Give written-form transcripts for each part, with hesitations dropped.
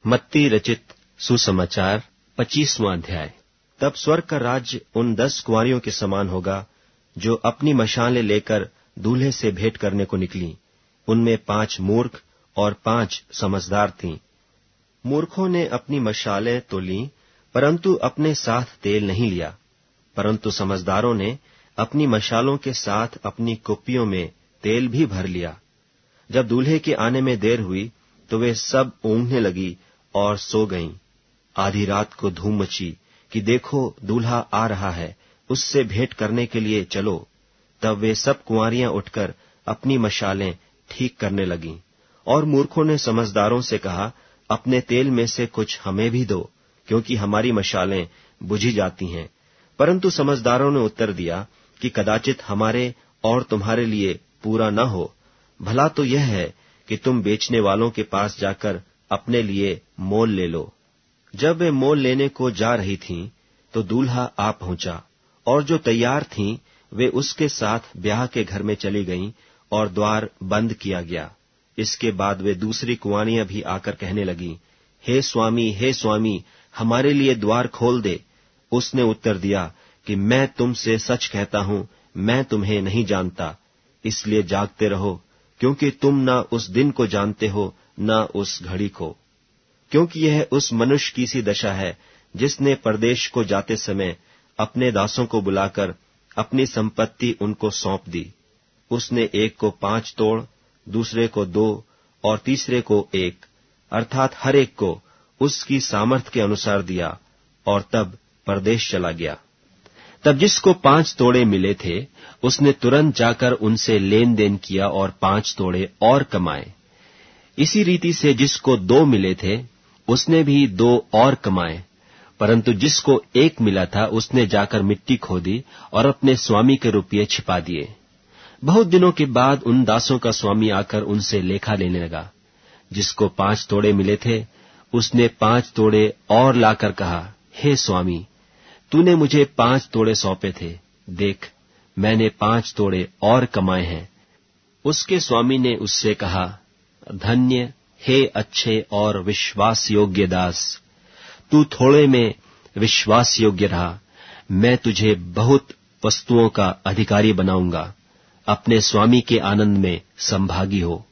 मत्ती रचित सुसमाचार 25वां अध्याय। तब स्वर्ग का राज्य उन 10 कुंवारियों के समान होगा जो अपनी मशालें लेकर दूल्हे से भेंट करने को निकली। उनमें 5 मूर्ख और 5 समझदार थीं। मूर्खों ने अपनी मशालें तो लीं, परंतु अपने साथ तेल नहीं लिया। परंतु समझदारों ने अपनी मशालों के साथ अपनी कुप्पियों में तेल भी भर लिया। जब दूल्हे के आने में देर हुई तो वे सब ऊँघने लगी और सो गईं। आधी रात को धूम मची कि देखो दूल्हा आ रहा है, उससे भेंट करने के लिए चलो। तब वे सब कुंवारियां उठकर अपनी मशालें ठीक करने लगीं। और मूर्खों ने समझदारों से कहा, अपने तेल में से कुछ हमें भी दो, क्योंकि हमारी मशालें बुझी जाती हैं। परंतु समझदारों ने उत्तर दिया कि कदाचित हमारे और तुम्हारे लिए पूरा न हो। भला तो यह है कि तुम बेचने वालों के पास जाकर अपने लिए मोल ले लो। जब वे मोल लेने को जा रही थीं, तो दूल्हा आ पहुंचा, और जो तैयार थीं वे उसके साथ ब्याह के घर में चली गईं और द्वार बंद किया गया। इसके बाद वे दूसरी कुंवारियां भी आकर कहने लगीं, हे स्वामी, हमारे लिए द्वार खोल दे। उसने उत्तर दिया कि मैं तुमसे सच कहता हूं, मैं तुम्हें नहीं जानता। इसलिए जागते रहो, क्योंकि तुम न उस दिन को जानते हो न उस घड़ी को। क्योंकि यह उस मनुष्य की सी दशा है जिसने परदेश को जाते समय अपने दासों को बुलाकर अपनी संपत्ति उनको सौंप दी। उसने एक को 5 तोड़, दूसरे को 2 और तीसरे को 1, अर्थात हर एक को उसकी सामर्थ्य के अनुसार दिया, और तब परदेश चला गया। तब जिसको 5 तोड़े मिले थे, उसने तुरंत जाकर उनसे लेन देन किया और 5 तोड़े और कमाए। इसी रीति से जिसको 2 मिले थे, उसने भी 2 और कमाए। परंतु जिसको 1 मिला था, उसने जाकर मिट्टी खोदी और अपने स्वामी के रुपये छिपा दिए। बहुत दिनों के बाद उन दासों का स्वामी आकर उनसे लेखा लेने लगा। जिसको 5 तोड़े मिले थे, उसने 5 तोड़े और लाकर कहा, हे स्वामी, तूने मुझे 5 तोड़े सौंपे थे। देख, मैंने 5 तोड़े और कमाए हैं। उसके स्वामी ने उससे कहा, धन्य हे अच्छे और विश्वास योग्य दास, तू थोड़े में विश्वास योग्य रहा, मैं तुझे बहुत वस्तुओं का अधिकारी बनाऊंगा। अपने स्वामी के आनंद में संभागी हो।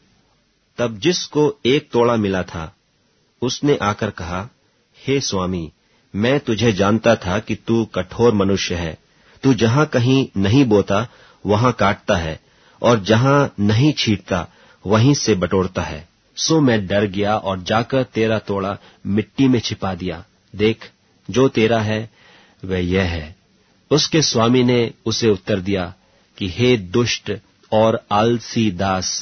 तब जिसको 1 तोड़ा मिला था, उसने आकर कहा, हे स्वामी, मैं तुझे जानता था कि तू कठोर मनुष्य है। तू जहां कहीं नहीं बोता वहां काटता है, और जहां नहीं छींटता वहीं से बटोरता है। सो मैं डर गया और जाकर तेरा तोड़ा मिट्टी में छिपा दिया। देख, जो तेरा है वह यह है। उसके स्वामी ने उसे उत्तर दिया कि हे दुष्ट और आलसी दास,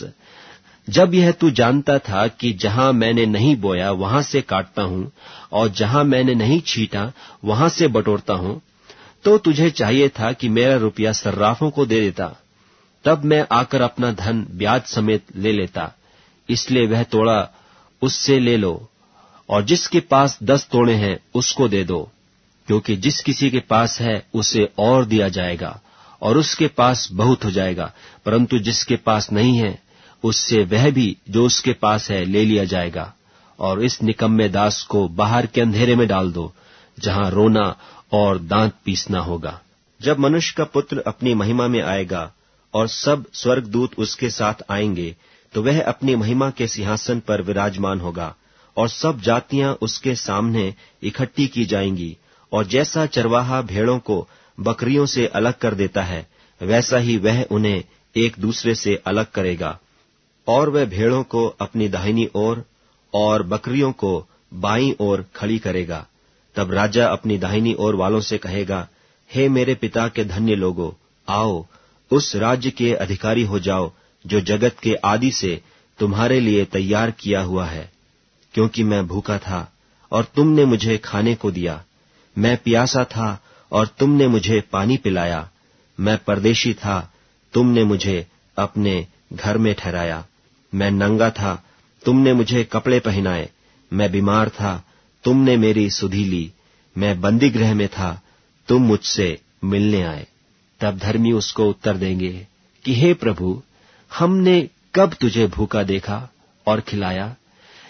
जब यह तू जानता था कि जहां मैंने नहीं बोया वहां से काटता हूं और जहां मैंने नहीं छींटा वहां से बटोरता हूं, तो तुझे चाहिए था कि मेरा रुपया सर्राफों को दे देता। तब मैं आकर अपना धन ब्याज समेत ले लेता। इसलिए वह तोड़ा उससे ले लो, और जिसके पास 10 तोड़े हैं उसको दे दो, क्योंकि जिस किसी के पास है उसे और दिया जाएगा और उसके पास बहुत हो जाएगा। परंतु जिसके पास नहीं है, उससे वह भी जो उसके पास है ले लिया जाएगा। और इस निकम्मे दास को बाहर के अंधेरे में डाल दो, जहां रोना और दांत पीसना होगा। जब मनुष्य का पुत्र अपनी महिमा में आएगा और सब स्वर्गदूत उसके साथ आएंगे, तो वह अपनी महिमा के सिंहासन पर विराजमान होगा, और सब जातियां उसके सामने इकट्ठी की जाएंगी। और जैसा चरवाहा भेड़ों को बकरियों से अलग कर देता है, वैसा ही वह उन्हें एक दूसरे से अलग करेगा। और वह भेड़ों को अपनी दाहिनी ओर और बकरियों को बाईं ओर खड़ी करेगा। तब राजा अपनी दाहिनी ओर वालों से कहेगा, हे मेरे पिता के धन्य लोगों, आओ, उस राज्य के अधिकारी हो जाओ जो जगत के आदि से तुम्हारे लिए तैयार किया हुआ है। क्योंकि मैं भूखा था और तुमने मुझे खाने को दिया, मैं प्यासा था और तुमने मुझे पानी पिलाया, मैं परदेशी था, तुमने मुझे अपने घर में ठहराया, मैं नंगा था, तुमने मुझे कपड़े पहनाए, मैं बीमार था, तुमने मेरी सुधि ली, मैं बंदीगृह में था, तुम मुझसे मिलने आए। तब धर्मी उसको उत्तर देंगे कि हे प्रभु, हमने कब तुझे भूखा देखा और खिलाया,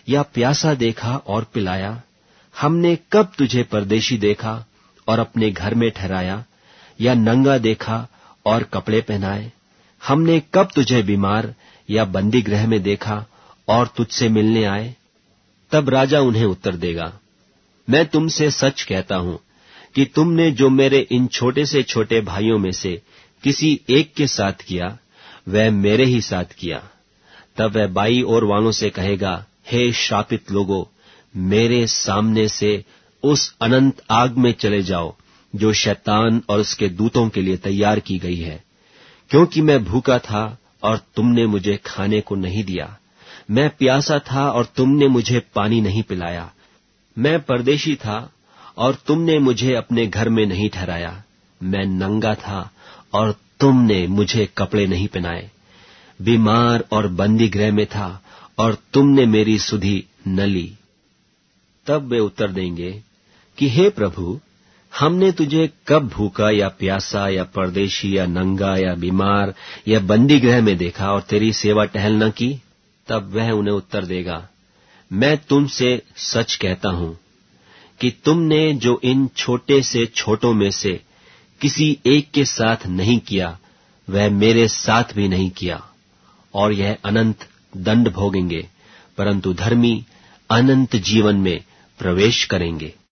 या प्यासा देखा और पिलाया? हमने कब तुझे परदेशी देखा और अपने घर में ठहराया, या नंगा देखा और कपड़े पहनाए? हमने कब तुझे बीमार या बंदी गृह में देखा और तुझसे मिलने आए? तब राजा उन्हें उत्तर देगा, मैं तुमसे सच कहता हूं कि तुमने जो मेरे इन छोटे से छोटे भाइयों में से किसी एक के साथ किया, वह मेरे ही साथ किया। तब वह बाई ओर वालों से कहेगा, हे श्रापित लोगों, मेरे सामने से उस अनंत आग में चले जाओ जो शैतान और उसके दूतों के लिए तैयार की गई है। क्योंकि मैं भूखा था और तुमने मुझे खाने को नहीं दिया, मैं प्यासा था और तुमने मुझे पानी नहीं पिलाया, मैं परदेशी था और तुमने मुझे अपने घर में नहीं ठहराया, मैं नंगा था और तुमने मुझे कपड़े नहीं पहनाए, बीमार और बंदी गृह में था और तुमने मेरी सुधि न ली। तब वे उत्तर देंगे कि हे प्रभु, हमने तुझे कब भूखा या प्यासा या परदेशी या नंगा या बीमार या बंदी गृह में देखा और तेरी सेवा टहल न की? तब वह उन्हें उत्तर देगा, मैं तुमसे सच कहता हूं कि तुमने जो इन छोटे से छोटों में से किसी एक के साथ नहीं किया, वह मेरे साथ भी नहीं किया। और यह अनंत दंड भोगेंगे, परंतु धर्मी अनंत जीवन में प्रवेश करेंगे।